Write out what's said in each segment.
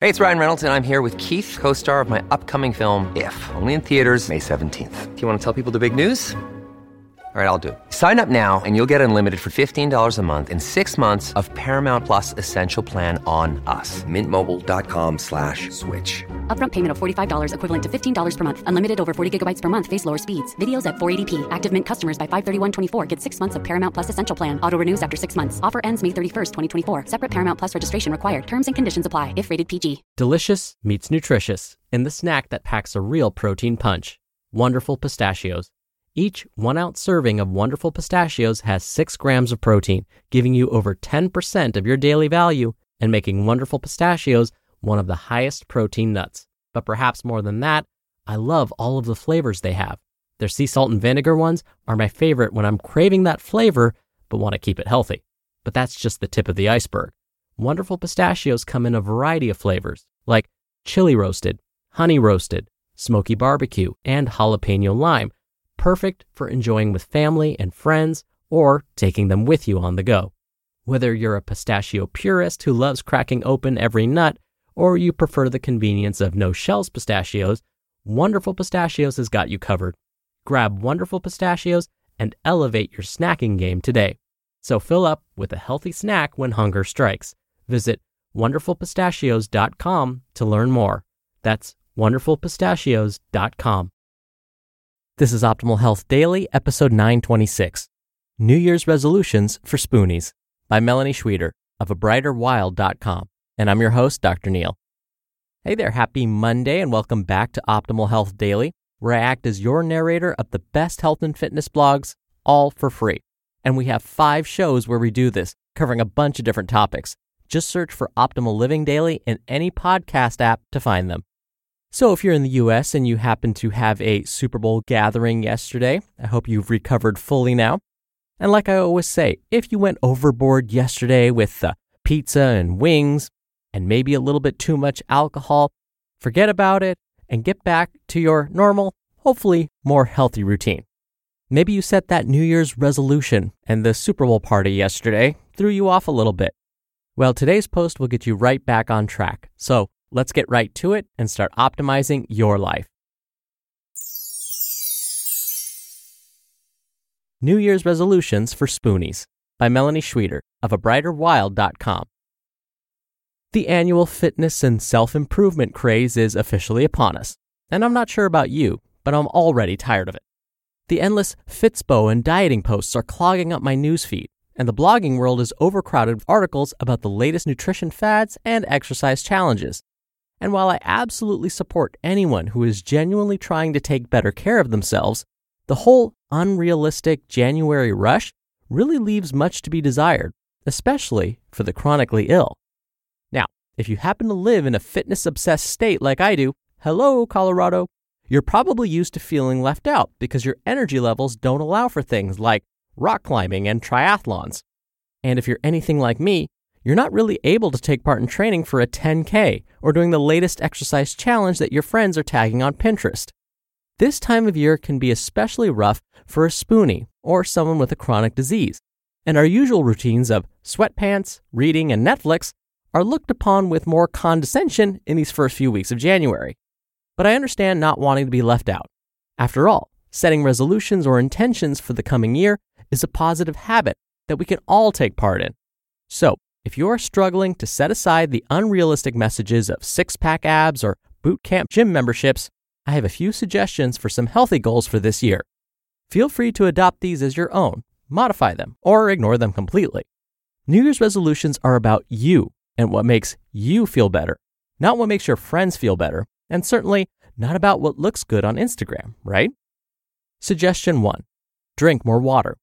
Hey, it's Ryan Reynolds, and I'm here with Keith, co-star of my upcoming film, If, only in theaters May 17th. Do you want to tell people the big news? All right, I'll do it. Sign up now and you'll get unlimited for $15 a month and 6 months of Paramount Plus Essential Plan on us. MintMobile.com/switch. Upfront payment of $45 equivalent to $15 per month. Unlimited over 40 gigabytes per month. Face lower speeds. Videos at 480p. Active Mint customers by 531.24 get 6 months of Paramount Plus Essential Plan. Auto renews after 6 months. Offer ends May 31st, 2024. Separate Paramount Plus registration required. Terms and conditions apply if rated PG. Delicious meets nutritious in the snack that packs a real protein punch. Wonderful Pistachios. Each 1-ounce serving of Wonderful Pistachios has 6 grams of protein, giving you over 10% of your daily value and making Wonderful Pistachios one of the highest protein nuts. But perhaps more than that, I love all of the flavors they have. Their sea salt and vinegar ones are my favorite when I'm craving that flavor but want to keep it healthy. But that's just the tip of the iceberg. Wonderful Pistachios come in a variety of flavors, like chili roasted, honey roasted, smoky barbecue, and jalapeno lime, perfect for enjoying with family and friends or taking them with you on the go. Whether you're a pistachio purist who loves cracking open every nut, or you prefer the convenience of no-shells pistachios, Wonderful Pistachios has got you covered. Grab Wonderful Pistachios and elevate your snacking game today. So fill up with a healthy snack when hunger strikes. Visit wonderfulpistachios.com to learn more. That's wonderfulpistachios.com. This is Optimal Health Daily, episode 926, New Year's Resolutions for Spoonies, by Melanie Schweder of abrighterwild.com. And I'm your host, Dr. Neil. Hey there, happy Monday, and welcome back to Optimal Health Daily, where I act as your narrator of the best health and fitness blogs, all for free. And we have 5 shows where we do this, covering a bunch of different topics. Just search for Optimal Living Daily in any podcast app to find them. So if you're in the U.S. and you happen to have a Super Bowl gathering yesterday, I hope you've recovered fully now. And like I always say, if you went overboard yesterday with pizza and wings and maybe a little bit too much alcohol, forget about it and get back to your normal, hopefully more healthy routine. Maybe you set that New Year's resolution and the Super Bowl party yesterday threw you off a little bit. Well, today's post will get you right back on track. So let's get right to it and start optimizing your life. New Year's Resolutions for Spoonies, by Melanie Schweder of abrighterwild.com. The annual fitness and self-improvement craze is officially upon us, and I'm not sure about you, but I'm already tired of it. The endless Fitspo and dieting posts are clogging up my newsfeed, and the blogging world is overcrowded with articles about the latest nutrition fads and exercise challenges. And while I absolutely support anyone who is genuinely trying to take better care of themselves, the whole unrealistic January rush really leaves much to be desired, especially for the chronically ill. Now, if you happen to live in a fitness-obsessed state like I do, hello, Colorado, you're probably used to feeling left out because your energy levels don't allow for things like rock climbing and triathlons. And if you're anything like me, you're not really able to take part in training for a 10K or doing the latest exercise challenge that your friends are tagging on Pinterest. This time of year can be especially rough for a spoonie or someone with a chronic disease, and our usual routines of sweatpants, reading, and Netflix are looked upon with more condescension in these first few weeks of January. But I understand not wanting to be left out. After all, setting resolutions or intentions for the coming year is a positive habit that we can all take part in. So, if you are struggling to set aside the unrealistic messages of six-pack abs or boot camp gym memberships, I have a few suggestions for some healthy goals for this year. Feel free to adopt these as your own, modify them, or ignore them completely. New Year's resolutions are about you and what makes you feel better, not what makes your friends feel better, and certainly not about what looks good on Instagram, right? Suggestion 1. Drink more water.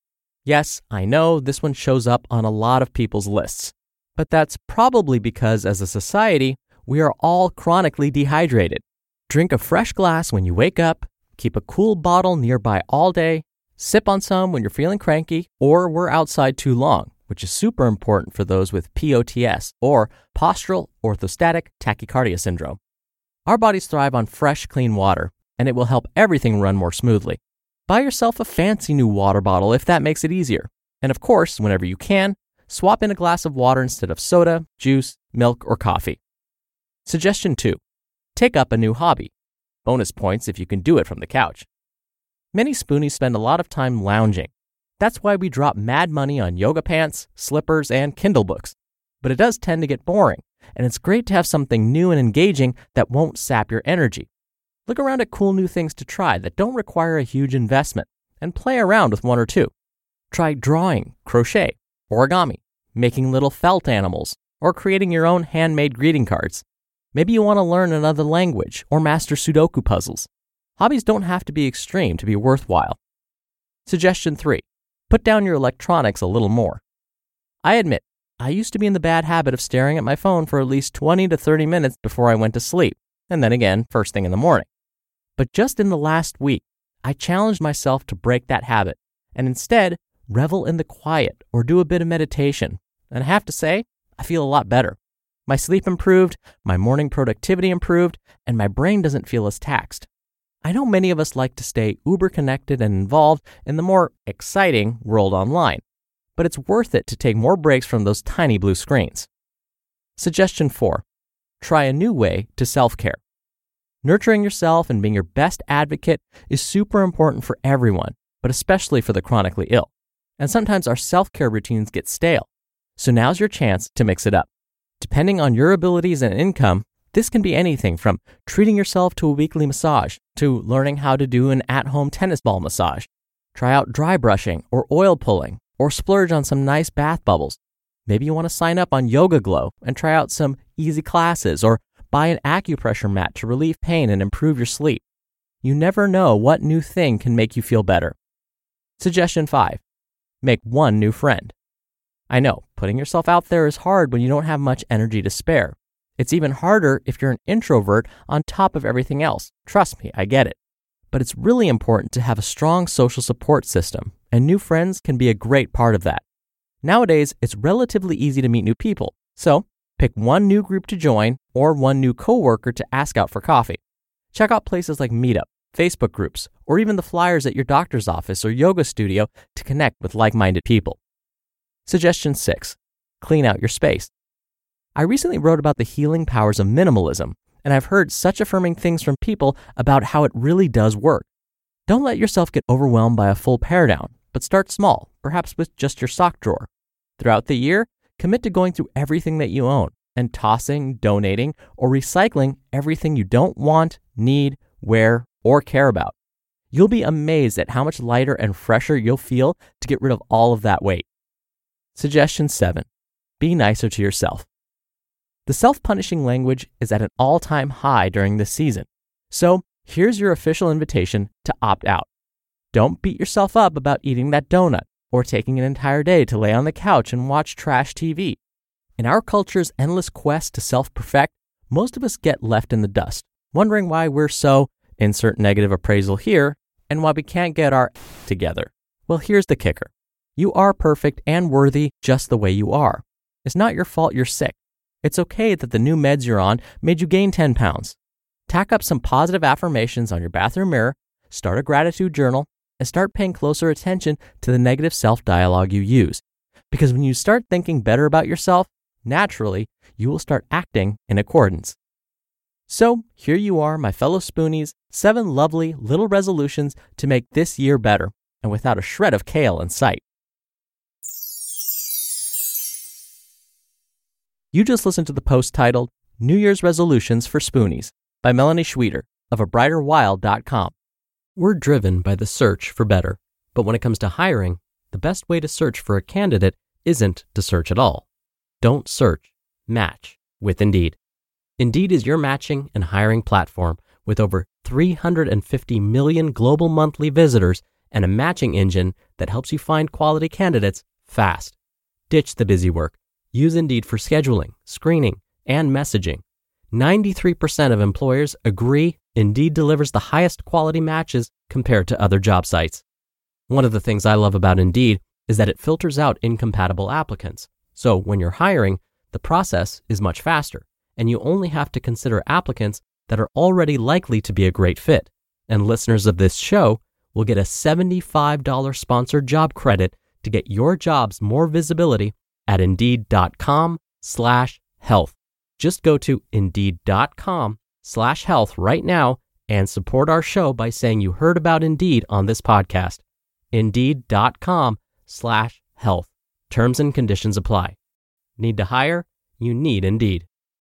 Yes, I know this one shows up on a lot of people's lists, but that's probably because as a society, we are all chronically dehydrated. Drink a fresh glass when you wake up, keep a cool bottle nearby all day, sip on some when you're feeling cranky or we're outside too long, which is super important for those with POTS or postural orthostatic tachycardia syndrome. Our bodies thrive on fresh, clean water, and it will help everything run more smoothly. Buy yourself a fancy new water bottle if that makes it easier. And of course, whenever you can, swap in a glass of water instead of soda, juice, milk, or coffee. Suggestion 2. Take up a new hobby. Bonus points if you can do it from the couch. Many spoonies spend a lot of time lounging. That's why we drop mad money on yoga pants, slippers, and Kindle books. But it does tend to get boring, and it's great to have something new and engaging that won't sap your energy. Look around at cool new things to try that don't require a huge investment, and play around with one or two. Try drawing, crochet, origami, making little felt animals, or creating your own handmade greeting cards. Maybe you want to learn another language or master Sudoku puzzles. Hobbies don't have to be extreme to be worthwhile. Suggestion 3. Put down your electronics a little more. I admit, I used to be in the bad habit of staring at my phone for at least 20 to 30 minutes before I went to sleep, and then again first thing in the morning. But just in the last week, I challenged myself to break that habit and instead revel in the quiet or do a bit of meditation. And I have to say, I feel a lot better. My sleep improved, my morning productivity improved, and my brain doesn't feel as taxed. I know many of us like to stay uber connected and involved in the more exciting world online, but it's worth it to take more breaks from those tiny blue screens. Suggestion 4. Try a new way to self-care. Nurturing yourself and being your best advocate is super important for everyone, but especially for the chronically ill. And sometimes our self-care routines get stale. So now's your chance to mix it up. Depending on your abilities and income, this can be anything from treating yourself to a weekly massage to learning how to do an at-home tennis ball massage. Try out dry brushing or oil pulling or splurge on some nice bath bubbles. Maybe you want to sign up on Yoga Glow and try out some easy classes or buy an acupressure mat to relieve pain and improve your sleep. You never know what new thing can make you feel better. Suggestion 5. Make one new friend. I know, putting yourself out there is hard when you don't have much energy to spare. It's even harder if you're an introvert on top of everything else. Trust me, I get it. But it's really important to have a strong social support system, and new friends can be a great part of that. Nowadays, it's relatively easy to meet new people, so pick one new group to join or one new coworker to ask out for coffee. Check out places like Meetup, Facebook groups, or even the flyers at your doctor's office or yoga studio to connect with like-minded people. Suggestion 6. Clean out your space. I recently wrote about the healing powers of minimalism, and I've heard such affirming things from people about how it really does work. Don't let yourself get overwhelmed by a full pare down, but start small, perhaps with just your sock drawer. Throughout the year, commit to going through everything that you own and tossing, donating, or recycling everything you don't want, need, wear, or care about. You'll be amazed at how much lighter and fresher you'll feel to get rid of all of that weight. Suggestion 7. Be nicer to yourself. The self-punishing language is at an all-time high during this season. So here's your official invitation to opt out. Don't beat yourself up about eating that donut or taking an entire day to lay on the couch and watch trash TV. In our culture's endless quest to self-perfect, most of us get left in the dust, wondering why we're so, insert negative appraisal here, and why we can't get our together. Well, here's the kicker. You are perfect and worthy just the way you are. It's not your fault you're sick. It's okay that the new meds you're on made you gain 10 pounds. Tack up some positive affirmations on your bathroom mirror, start a gratitude journal, and start paying closer attention to the negative self-dialogue you use. Because when you start thinking better about yourself, naturally, you will start acting in accordance. So here you are, my fellow Spoonies, 7 lovely little resolutions to make this year better, and without a shred of kale in sight. You just listened to the post titled New Year's Resolutions for Spoonies by Melanie Schweiter of abrighterwild.com. We're driven by the search for better, but when it comes to hiring, the best way to search for a candidate isn't to search at all. Don't search, match with Indeed. Indeed is your matching and hiring platform with over 350 million global monthly visitors and a matching engine that helps you find quality candidates fast. Ditch the busy work. Use Indeed for scheduling, screening, and messaging. 93% of employers agree Indeed delivers the highest quality matches compared to other job sites. One of the things I love about Indeed is that it filters out incompatible applicants. So when you're hiring, the process is much faster, and you only have to consider applicants that are already likely to be a great fit. And listeners of this show will get a $75 sponsored job credit to get your jobs more visibility at Indeed.com/health. Just go to Indeed.com/health right now and support our show by saying you heard about Indeed on this podcast. Indeed.com/health. Terms and conditions apply. Need to hire? You need Indeed.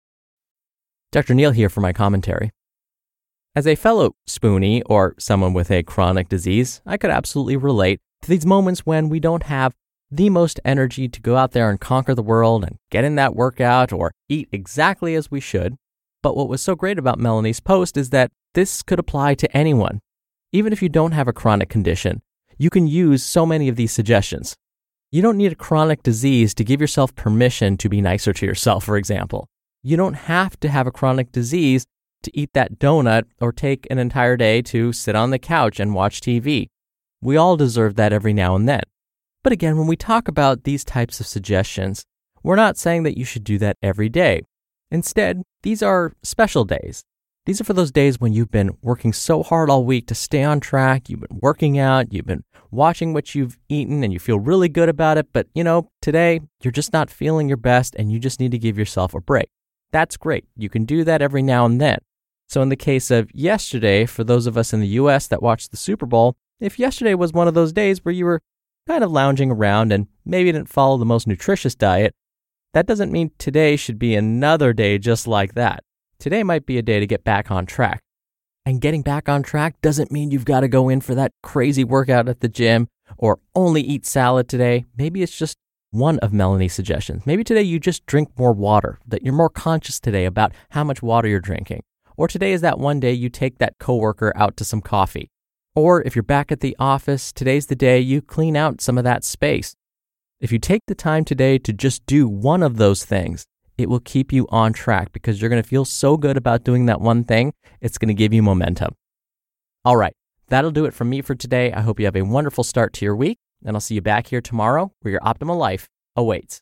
Dr. Neal here for my commentary. As a fellow spoonie or someone with a chronic disease, I could absolutely relate to these moments when we don't have the most energy to go out there and conquer the world and get in that workout or eat exactly as we should. But what was so great about Melanie's post is that this could apply to anyone. Even if you don't have a chronic condition, you can use so many of these suggestions. You don't need a chronic disease to give yourself permission to be nicer to yourself, for example. You don't have to have a chronic disease to eat that donut or take an entire day to sit on the couch and watch TV. We all deserve that every now and then. But again, when we talk about these types of suggestions, we're not saying that you should do that every day. Instead, these are special days. These are for those days when you've been working so hard all week to stay on track, you've been working out, you've been watching what you've eaten, and you feel really good about it, but today you're just not feeling your best and you just need to give yourself a break. That's great. You can do that every now and then. So in the case of yesterday, for those of us in the US that watched the Super Bowl, if yesterday was one of those days where you were kind of lounging around and maybe didn't follow the most nutritious diet, that doesn't mean today should be another day just like that. Today might be a day to get back on track. And getting back on track doesn't mean you've got to go in for that crazy workout at the gym or only eat salad today. Maybe it's just one of Melanie's suggestions. Maybe today you just drink more water, that you're more conscious today about how much water you're drinking. Or today is that one day you take that coworker out to some coffee. Or if you're back at the office, today's the day you clean out some of that space. If you take the time today to just do one of those things, it will keep you on track because you're going to feel so good about doing that one thing, it's going to give you momentum. All right, that'll do it from me for today. I hope you have a wonderful start to your week, and I'll see you back here tomorrow where your optimal life awaits.